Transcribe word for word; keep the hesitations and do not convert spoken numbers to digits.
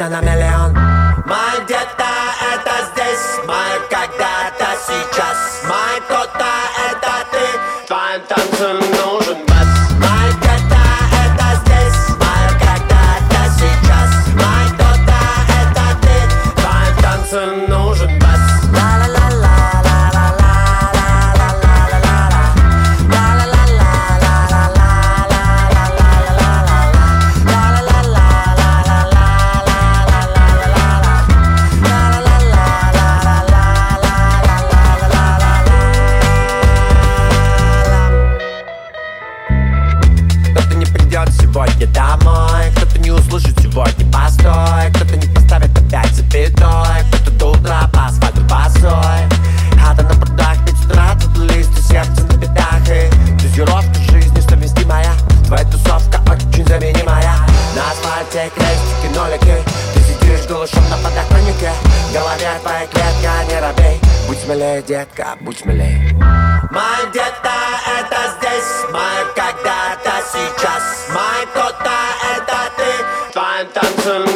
одна на миллион. Мой где-то это здесь, мой когда-то сейчас, мой кто-то это ты, твоим танцем нужен бас. Мой где-то это здесь, мой когда-то сейчас, мой кто-то это ты, твоим танцем нужен бас. Сегодня домой, кто-то не услышит сегодня постой, кто-то не поставит опять запятой, кто-то до утра по асфальту босой. Хата на продах, пять утра, тут лист и сердце на бедах. И дозировка жизни совместимая, твоя тусовка очень заменимая. На асфальте крестики, нолики, ты сидишь голышом на подоконнике. В голове твоя клетка, не робей, будь смелее, детка, будь смелее. Мой где-то это здесь, мой когда-то сейчас, мой кто-то это ты, твоим танцем